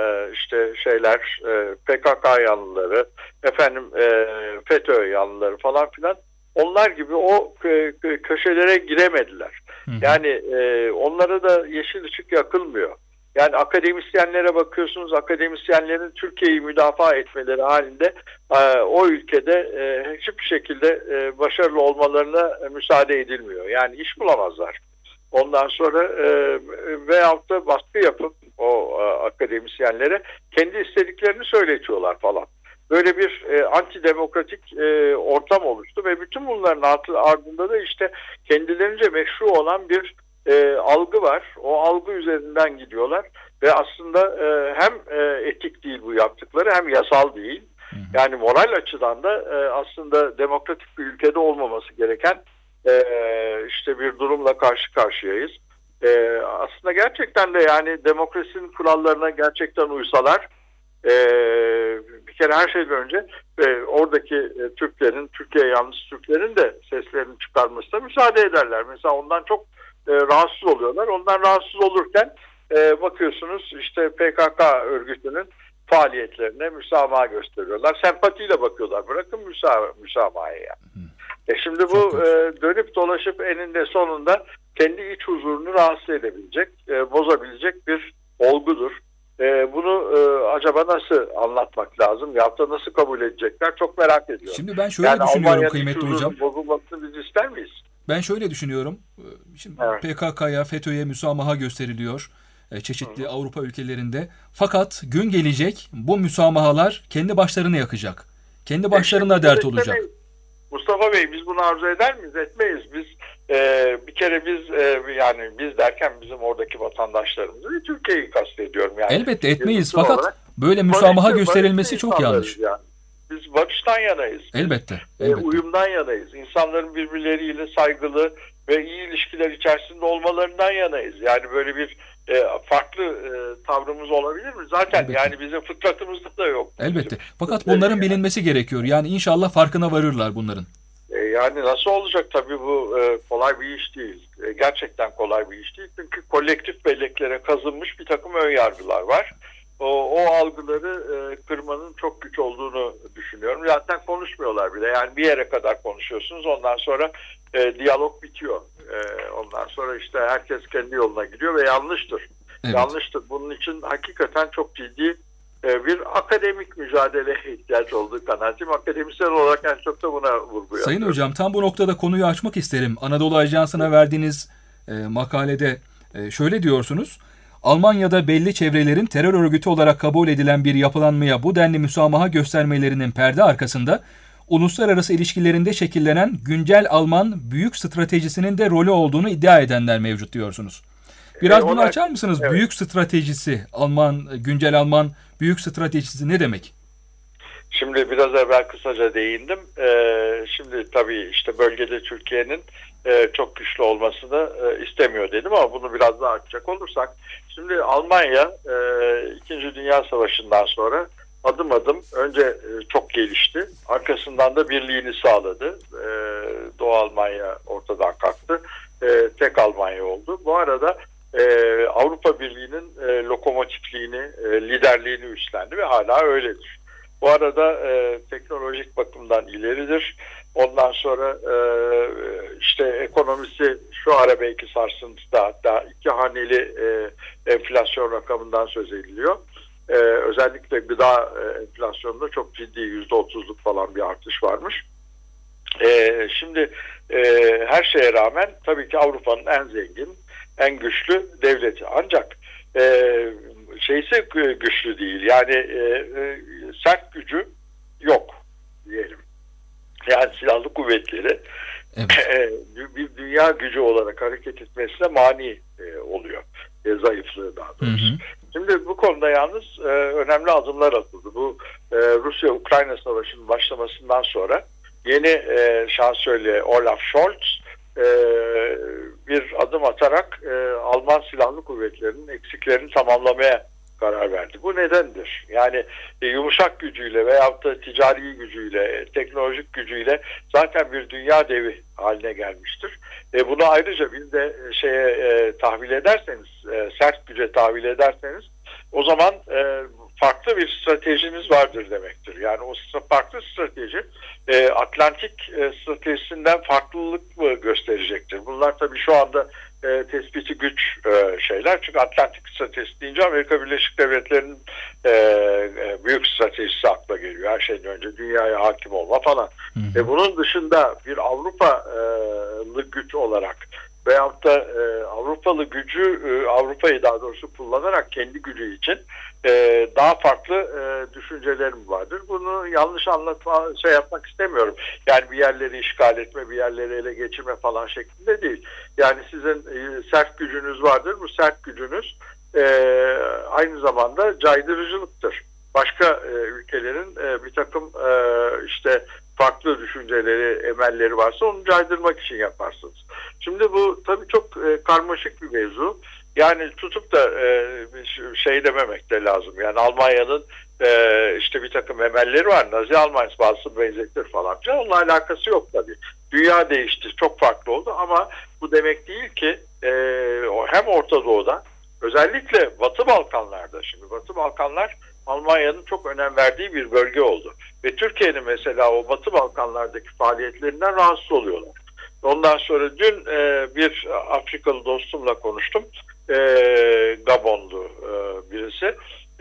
[SPEAKER 6] PKK yanlıları, FETÖ yanlıları falan filan, onlar gibi o köşelere giremediler. Yani onlara da yeşil ışık yakılmıyor. Yani akademisyenlere bakıyorsunuz, akademisyenlerin Türkiye'yi müdafaa etmeleri halinde o ülkede hiçbir şekilde başarılı olmalarına müsaade edilmiyor. Yani iş bulamazlar. Ondan sonra veyahut da baskı yapıp o akademisyenlere kendi istediklerini söyletiyorlar falan. Böyle bir antidemokratik ortam oluştu ve bütün bunların ardında da işte kendilerince meşru olan bir algı var. O algı üzerinden gidiyorlar ve aslında hem etik değil bu yaptıkları, hem yasal değil. Yani moral açıdan da aslında demokratik bir ülkede olmaması gereken bir durumla karşı karşıyayız. Aslında gerçekten de yani demokrasinin kurallarına gerçekten uysalar, bir kere her şeyden önce oradaki Türklerin, Türkiye yanlısı Türklerin de seslerini çıkarmasına müsaade ederler. Mesela ondan çok rahatsız oluyorlar. Ondan rahatsız olurken bakıyorsunuz işte PKK örgütünün faaliyetlerine müsamaha gösteriyorlar. Sempatiyle bakıyorlar. Bırakın müsamahayı yani. Şimdi bu dönüp dolaşıp eninde sonunda kendi iç huzurunu rahatsız edebilecek, bozabilecek bir olgudur. Bunu acaba nasıl anlatmak lazım ya da nasıl kabul edecekler, çok merak ediyorum.
[SPEAKER 2] Şimdi ben şöyle düşünüyorum kıymetli hocam.
[SPEAKER 6] Bozulmasını biz ister miyiz?
[SPEAKER 2] Ben şöyle düşünüyorum. Şimdi evet. PKK'ya, FETÖ'ye müsamaha gösteriliyor çeşitli Avrupa ülkelerinde. Fakat gün gelecek bu müsamahalar kendi başlarını yakacak. Kendi başlarına dert olacak.
[SPEAKER 6] Mustafa Bey biz bunu arzu eder miyiz? Etmeyiz. Biz bir kere yani biz derken bizim oradaki vatandaşlarımızı ve Türkiye'yi kastediyorum. Yani
[SPEAKER 2] elbette etmeyiz fakat böyle müsamaha gösterilmesi çok yanlış.
[SPEAKER 6] Yani. Biz barıştan yanayız.
[SPEAKER 2] Elbette.
[SPEAKER 6] Uyumdan yanayız. İnsanların birbirleriyle saygılı ve iyi ilişkiler içerisinde olmalarından yanayız. Yani böyle bir farklı tavrımız olabilir mi? Zaten
[SPEAKER 2] elbette.
[SPEAKER 6] Yani bizim fıtratımızda da yok.
[SPEAKER 2] Elbette. Fakat bunların bilinmesi gerekiyor. Yani inşallah farkına varırlar bunların.
[SPEAKER 6] Yani nasıl olacak tabii bu kolay bir iş değil. Gerçekten kolay bir iş değil. Çünkü kolektif belleklere kazınmış bir takım önyargılar var. O algıları kırmanın çok güç olduğunu düşünüyorum. Zaten konuşmuyorlar bile. Yani bir yere kadar konuşuyorsunuz. Ondan sonra diyalog bitiyor. Ondan sonra işte herkes kendi yoluna gidiyor ve yanlıştır.
[SPEAKER 2] Evet.
[SPEAKER 6] Yanlıştır. Bunun için hakikaten çok ciddi bir akademik mücadeleye ihtiyaç olduğu kanaatim. Akademisyen olarak en çok da buna vurgu yapıyorum.
[SPEAKER 2] Sayın Hocam tam bu noktada konuyu açmak isterim. Anadolu Ajansı'na verdiğiniz makalede şöyle diyorsunuz. Almanya'da belli çevrelerin terör örgütü olarak kabul edilen bir yapılanmaya bu denli müsamaha göstermelerinin perde arkasında uluslararası ilişkilerinde şekillenen güncel Alman büyük stratejisinin de rolü olduğunu iddia edenler mevcut diyorsunuz. Biraz bunu açar mısınız? Evet. Büyük stratejisi, güncel Alman büyük stratejisi ne demek?
[SPEAKER 6] Şimdi biraz evvel kısaca değindim. Şimdi tabii işte bölgede Türkiye'nin çok güçlü olmasını istemiyor dedim ama bunu biraz daha açacak olursak. Şimdi Almanya 2. Dünya Savaşı'ndan sonra adım adım önce çok gelişti. Arkasından da birliğini sağladı. Doğu Almanya ortadan kalktı. Tek Almanya oldu. Bu arada Avrupa Birliği'nin lokomotifliğini, liderliğini üstlendi ve hala öyledir. Bu arada teknolojik bakımdan ileridir. Ondan sonra işte ekonomisi şu ara belki sarsıntıda, hatta 2 haneli enflasyon rakamından söz ediliyor. Özellikle gıda enflasyonunda çok ciddi %30'luk falan bir artış varmış. Şimdi her şeye rağmen tabii ki Avrupa'nın en zengin, en güçlü devleti. Ancak şeysi güçlü değil. Yani sert gücü yok diyelim. Yani silahlı kuvvetleri bir dünya gücü olarak hareket etmesine mani oluyor. Zayıflığı daha doğrusu. Hı hı. Şimdi bu konuda yalnız önemli adımlar atıldı. Bu Rusya-Ukrayna Savaşı'nın başlamasından sonra yeni şansölye Olaf Scholz bir adım atarak Alman silahlı kuvvetlerinin eksiklerini tamamlamaya karar verdi. Bu nedendir? Yani yumuşak gücüyle veyahut da ticari gücüyle, teknolojik gücüyle zaten bir dünya devi haline gelmiştir. Bunu ayrıca bir de tahvil ederseniz, sert güce tahvil ederseniz o zaman farklı bir stratejiniz vardır demektir. Yani o farklı strateji Atlantik stratejisinden farklılık mı gösterecektir? Bunlar tabii şu anda tespiti güç şeyler. Çünkü Atlantik stratejisi deyince Amerika Birleşik Devletleri'nin büyük stratejisi akla geliyor. Her şeyden önce dünyaya hakim olma falan. Bunun dışında bir Avrupalı güç olarak veyahut da Avrupalı gücü, Avrupa'yı daha doğrusu kullanarak kendi gücü için daha farklı düşüncelerim vardır. Bunu yanlış yapmak istemiyorum. Yani bir yerleri işgal etme, bir yerleri ele geçirme falan şeklinde değil. Yani sizin sert gücünüz vardır. Bu sert gücünüz aynı zamanda caydırıcılıktır. Başka ülkelerin bir takım işte farklı düşünceleri, emelleri varsa onu caydırmak için yaparsınız. Şimdi bu tabii çok karmaşık bir mevzu. Yani tutup da şey dememek de lazım. Yani Almanya'nın işte bir takım emelleri var. Nazi Almanya'sı bazısı benzetir falan. Onunla alakası yok tabii. Dünya değişti. Çok farklı oldu ama bu demek değil ki hem Orta Doğu'da özellikle Batı Balkanlar'da, şimdi Batı Balkanlar Almanya'nın çok önem verdiği bir bölge oldu. Ve Türkiye'nin mesela o Batı Balkanlar'daki faaliyetlerinden rahatsız oluyorlar. Ondan sonra dün bir Afrikalı dostumla konuştum. Gabonlu birisi.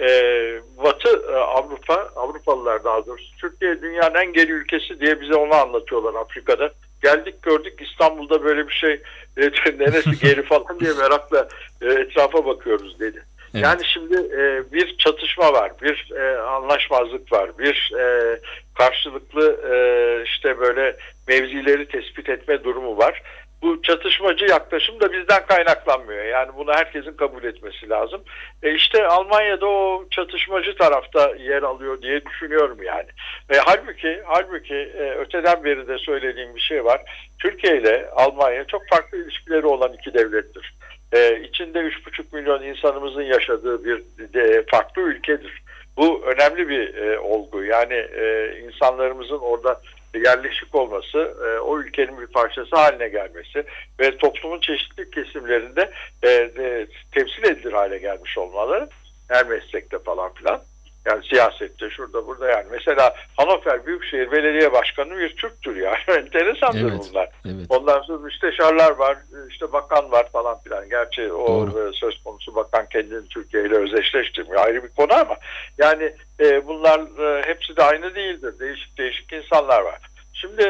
[SPEAKER 6] Batı Avrupalılar daha doğrusu Türkiye dünyanın en geri ülkesi diye bize onu anlatıyorlar Afrika'da. Geldik gördük İstanbul'da böyle bir şey neresi geri falan diye merakla etrafa bakıyoruz dedi. Evet. Yani şimdi bir çatışma var, bir anlaşmazlık var, bir karşılıklı işte böyle mevzileri tespit etme durumu var. Bu çatışmacı yaklaşım da bizden kaynaklanmıyor. Yani bunu herkesin kabul etmesi lazım. İşte Almanya'da o çatışmacı tarafta yer alıyor diye düşünüyorum yani. Halbuki öteden beri de söylediğim bir şey var. Türkiye ile Almanya çok farklı ilişkileri olan iki devlettir. İçinde 3,5 milyon insanımızın yaşadığı bir farklı ülkedir. Bu önemli bir olgu. Yani insanlarımızın orada yerleşik olması, o ülkenin bir parçası haline gelmesi ve toplumun çeşitli kesimlerinde temsil edilir hale gelmiş olmaları, her meslekte falan filan. Yani siyasette, şurada burada yani. Mesela Hannover Büyükşehir Belediye Başkanı bir Türktür yani. Enteresandır bunlar. Evet. Ondan sonra müsteşarlar var, işte bakan var falan filan. Gerçi o söz konusu bakan kendini Türkiye ile özdeşleştirmiyor. Ayrı bir konu ama yani bunlar hepsi de aynı değildir. Değişik insanlar var. Şimdi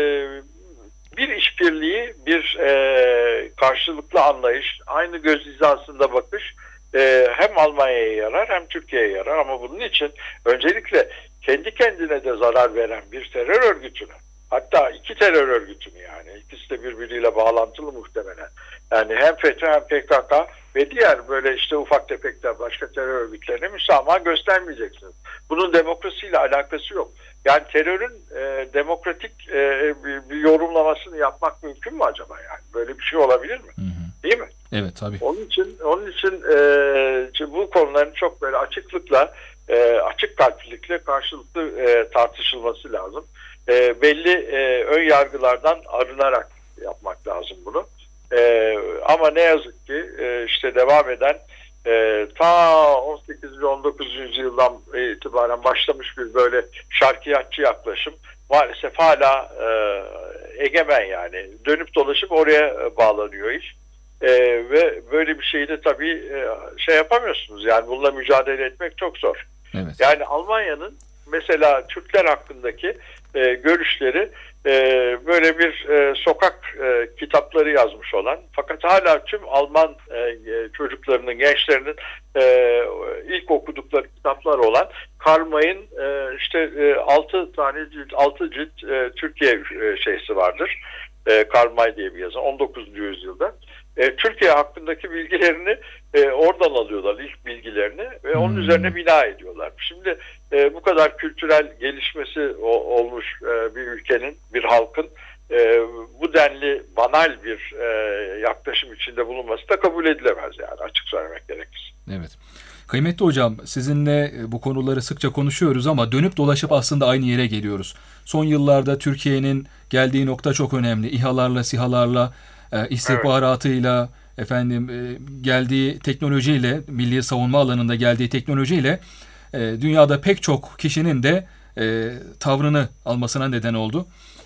[SPEAKER 6] bir işbirliği, bir karşılıklı anlayış, aynı göz hizasında bakış hem Almanya'ya yarar hem Türkiye'ye yarar ama bunun için öncelikle kendi kendine de zarar veren bir terör örgütünü, hatta iki terör örgütünü, yani ikisi de birbiriyle bağlantılı muhtemelen. Yani hem FETÖ hem PKK ve diğer böyle işte ufak tefekler başka terör örgütlerine müsamaha göstermeyeceksiniz. Bunun demokrasiyle alakası yok. Yani terörün demokratik bir yorumlamasını yapmak mümkün mü acaba yani? Böyle bir şey olabilir mi? Değil mi?
[SPEAKER 2] Evet tabii.
[SPEAKER 6] Onun için bu konuların çok böyle açıklıkla, açık kalplilikle karşılıklı tartışılması lazım. Belli ön yargılardan arınarak yapmak lazım bunu. Ama ne yazık ki işte devam eden ta 18. ve 19. yüzyıldan itibaren başlamış bir böyle şarkiyatçı yaklaşım maalesef hala egemen yani. Dönüp dolaşıp oraya bağlanıyor iş. Ve böyle bir şeyi de tabii şey yapamıyorsunuz yani, bununla mücadele etmek çok zor. Evet. Yani Almanya'nın mesela Türkler hakkındaki görüşleri böyle bir sokak kitapları yazmış olan, fakat hala tüm Alman çocuklarının, gençlerinin ilk okudukları kitaplar olan Karl May'ın işte 6 cilt Türkiye şeysi vardır. Karl May diye bir yazar 19. yüzyılda. Türkiye hakkındaki bilgilerini oradan alıyorlar, ilk bilgilerini ve onun üzerine bina ediyorlar. Şimdi bu kadar kültürel gelişmesi olmuş bir ülkenin, bir halkın bu denli banal bir yaklaşım içinde bulunması da kabul edilemez yani, açık söylemek gerekirse.
[SPEAKER 2] Evet. Kıymetli hocam, sizinle bu konuları sıkça konuşuyoruz ama dönüp dolaşıp aslında aynı yere geliyoruz. Son yıllarda Türkiye'nin geldiği nokta çok önemli. İHA'larla, SİHA'larla, istihbaratıyla, geldiği teknolojiyle, milli savunma alanında geldiği teknolojiyle dünyada pek çok kişinin de tavrını almasına neden oldu.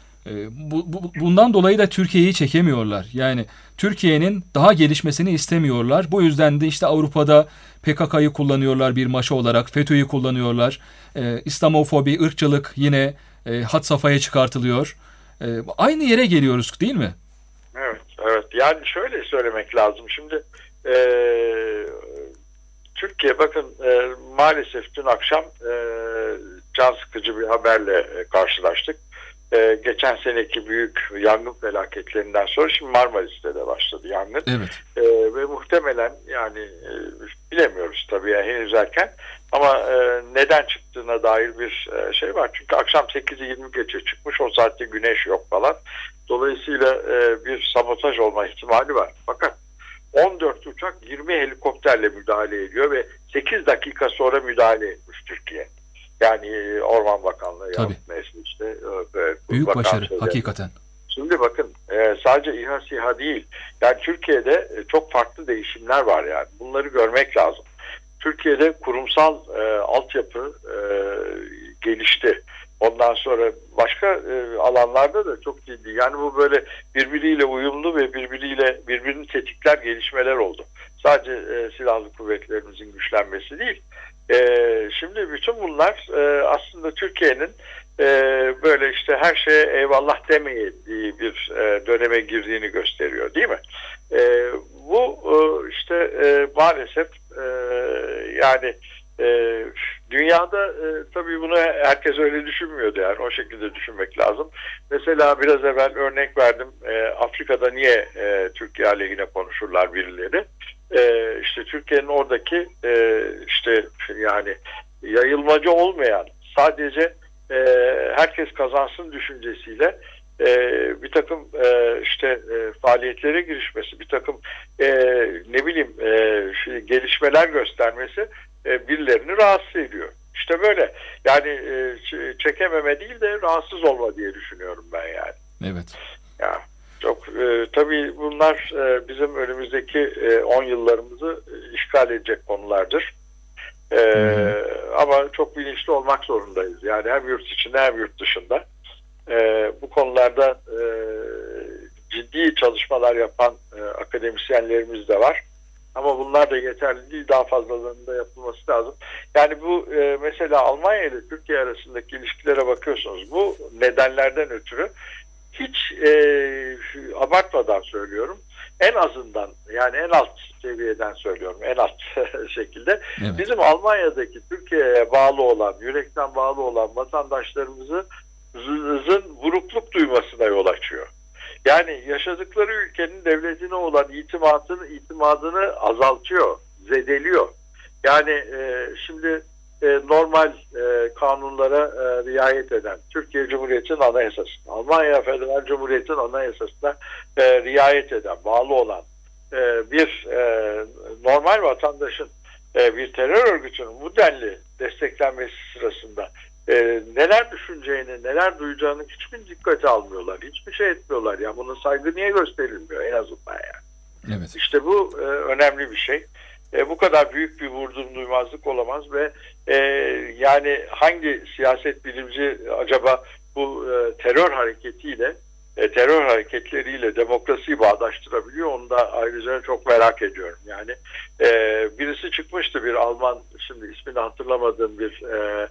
[SPEAKER 2] Bundan dolayı da Türkiye'yi çekemiyorlar. Yani Türkiye'nin daha gelişmesini istemiyorlar. Bu yüzden de işte Avrupa'da PKK'yı kullanıyorlar bir maşa olarak, FETÖ'yü kullanıyorlar. İslamofobi, ırkçılık yine had safhaya çıkartılıyor. Aynı yere geliyoruz değil mi?
[SPEAKER 6] Evet. Yani şöyle söylemek lazım. Şimdi Türkiye bakın maalesef dün akşam can sıkıcı bir haberle karşılaştık. Geçen seneki büyük yangın felaketlerinden sonra şimdi Marmaris'te de başladı yangın. Evet. Ve muhtemelen yani bilemiyoruz tabii yani, henüz erken ama neden çıktığına dair bir şey var. Çünkü akşam 8'i 20 geçe çıkmış, o saatte güneş yok falan. Dolayısıyla bir sabotaj olma ihtimali var. Fakat 14 uçak 20 helikopterle müdahale ediyor ve 8 dakika sonra müdahale etmiş Türkiye. Yani Orman Bakanlığı yapmış işte.
[SPEAKER 2] Büyük başarı hakikaten.
[SPEAKER 6] Şimdi bakın sadece İHA SİHA değil. Yani Türkiye'de çok farklı değişimler var yani. Bunları görmek lazım. Türkiye'de kurumsal altyapı gelişti. Ondan sonra başka alanlarda da çok ciddi. Yani bu böyle birbiriyle uyumlu ve birbirini tetikler gelişmeler oldu. Sadece silahlı kuvvetlerimizin güçlenmesi değil. Şimdi bütün bunlar aslında Türkiye'nin böyle işte her şeye eyvallah demediği bir döneme girdiğini gösteriyor, değil mi? Bu işte maalesef yani Dünyada tabii bunu herkes öyle düşünmüyordu, yani o şekilde düşünmek lazım. Mesela biraz evvel örnek verdim, Afrika'da niye Türkiye aleyhine konuşurlar birileri? İşte Türkiye'nin oradaki işte yani yayılmacı olmayan, sadece herkes kazansın düşüncesiyle bir takım faaliyetlere girişmesi, bir takım ne bileyim gelişmeler göstermesi birilerini rahatsız ediyor. İşte böyle. Yani çekememe değil de rahatsız olma diye düşünüyorum ben yani.
[SPEAKER 2] Evet.
[SPEAKER 6] Ya çok tabii bunlar bizim önümüzdeki 10 yıllarımızı işgal edecek konulardır. Ama çok bilinçli olmak zorundayız. Yani hem yurt içinde hem yurt dışında. Bu konularda ciddi çalışmalar yapan akademisyenlerimiz de var. Ama bunlar da yeterli değil. Daha fazlalarının da yapılması lazım. Yani bu mesela Almanya ile Türkiye arasındaki ilişkilere bakıyorsunuz. Bu nedenlerden ötürü hiç abartmadan söylüyorum. En azından, yani en alt seviyeden söylüyorum. En alt şekilde. Evet. Bizim Almanya'daki Türkiye'ye bağlı olan, yürekten bağlı olan vatandaşlarımızın burukluk duymasına yol açıyor. Yani yaşadıkları ülkenin devletine olan itimadını azaltıyor, zedeliyor. Yani şimdi normal kanunlara riayet eden Türkiye Cumhuriyeti'nin anayasasına, Almanya Federal Cumhuriyeti'nin anayasasına riayet eden, bağlı olan bir normal vatandaşın bir terör örgütünün bu denli desteklenmesi sırasında neler düşüneceğini, neler duyacağını hiçbir dikkate almıyorlar. Hiçbir şey etmiyorlar. Ya bunun saygı niye gösterilmiyor en azından yani.
[SPEAKER 2] Evet.
[SPEAKER 6] İşte bu önemli bir şey. Bu kadar büyük bir vurdum duymazlık olamaz ve yani hangi siyaset bilimci acaba bu terör hareketleriyle demokrasiyi bağdaştırabiliyor, onu da ayrıca çok merak ediyorum. Yani birisi çıkmıştı, bir Alman, şimdi ismini hatırlamadığım bir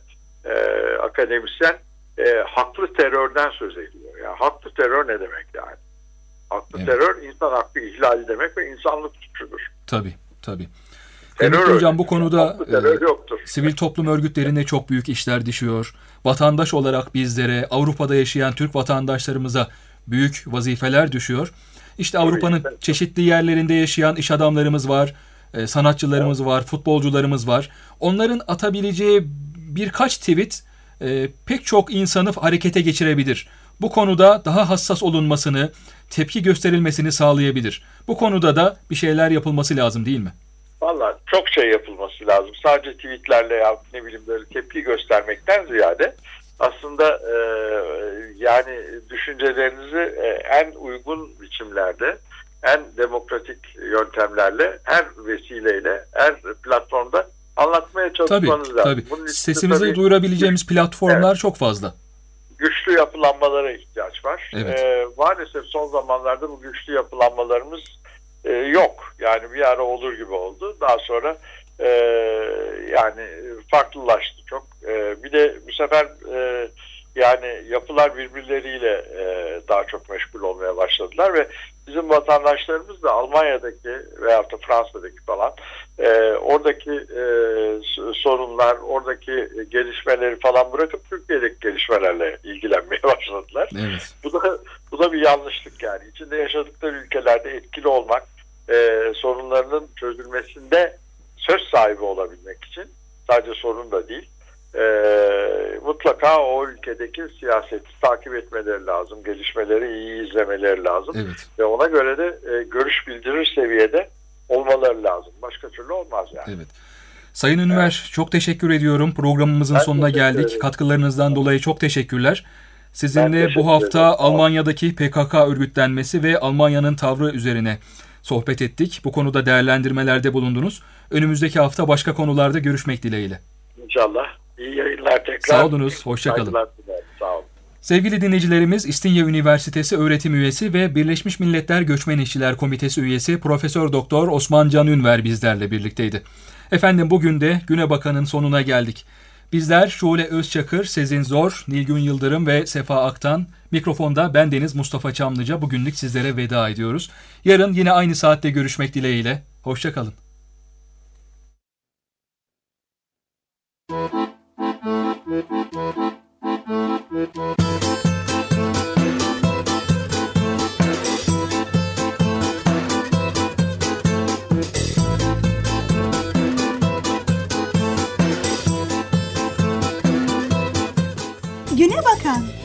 [SPEAKER 6] akademisyen haklı terörden söz ediyor. Yani haklı terör ne demek yani? Haklı terör insan hakkı ihlali demek ve insanlık suçudur.
[SPEAKER 2] Tabii. Kıymetli hocam, bu konuda
[SPEAKER 6] sivil
[SPEAKER 2] toplum örgütlerinde çok büyük işler düşüyor. Vatandaş olarak bizlere, Avrupa'da yaşayan Türk vatandaşlarımıza büyük vazifeler düşüyor. İşte Avrupa'nın çeşitli yerlerinde yaşayan iş adamlarımız var, sanatçılarımız var, futbolcularımız var. Onların atabileceği birkaç tweet pek çok insanı harekete geçirebilir. Bu konuda daha hassas olunmasını, tepki gösterilmesini sağlayabilir. Bu konuda da bir şeyler yapılması lazım, değil mi?
[SPEAKER 6] Vallahi çok şey yapılması lazım. Sadece tweetlerle ya ne bileyim böyle tepki göstermekten ziyade aslında yani düşüncelerinizi en uygun biçimlerde, en demokratik yöntemlerle, her vesileyle, her platformda anlatmaya çalışmanız lazım.
[SPEAKER 2] Tabii. Sesimizi duyurabileceğimiz platformlar çok fazla.
[SPEAKER 6] Güçlü yapılanmalara ihtiyaç var.
[SPEAKER 2] Evet.
[SPEAKER 6] Maalesef son zamanlarda bu güçlü yapılanmalarımız yok. Yani bir ara olur gibi oldu. Daha sonra yani farklılaştı çok. Bir de bu sefer yani yapılar birbirleriyle daha çok meşgul olmaya başladılar ve bizim vatandaşlarımız da Almanya'daki veyahut da Fransa'daki falan oradaki sorunlar, oradaki gelişmeleri falan bırakıp Türkiye'deki gelişmelerle ilgilenmeye başladılar.
[SPEAKER 2] Evet.
[SPEAKER 6] Bu da bir yanlışlık yani. İçinde yaşadıkları ülkelerde etkili olmak, sorunlarının çözülmesinde söz sahibi olabilmek için, sadece sorun da değil, mutlaka o ülkedeki siyaseti takip etmeleri lazım. Gelişmeleri iyi izlemeleri lazım.
[SPEAKER 2] Evet.
[SPEAKER 6] Ve ona göre de görüş bildirir seviyede olmaları lazım. Başka türlü olmaz yani.
[SPEAKER 2] Evet. Sayın Ünver, çok teşekkür ediyorum. Programımızın sonuna geldik. Katkılarınızdan dolayı çok teşekkürler. Sizinle bu hafta Almanya'daki PKK örgütlenmesi ve Almanya'nın tavrı üzerine sohbet ettik. Bu konuda değerlendirmelerde bulundunuz. Önümüzdeki hafta başka konularda görüşmek dileğiyle.
[SPEAKER 6] İnşallah. İyi yayınlar tekrar.
[SPEAKER 2] Sağ olunuz. Hoşça kalın.
[SPEAKER 6] Sağ olun.
[SPEAKER 2] Sevgili dinleyicilerimiz, İstinye Üniversitesi öğretim üyesi ve Birleşmiş Milletler Göçmen İşçiler Komitesi üyesi Profesör Doktor Osman Can Ünver bizlerle birlikteydi. Efendim, bugün de Güne Bakan'ın sonuna geldik. Bizler Şule Özçakır, Sezin Zor, Nilgün Yıldırım ve Sefa Aktan, mikrofonda bendeniz Mustafa Çamlıca bugünlük sizlere veda ediyoruz. Yarın yine aynı saatte görüşmek dileğiyle. Hoşça kalın.
[SPEAKER 7] Hoşçakalın.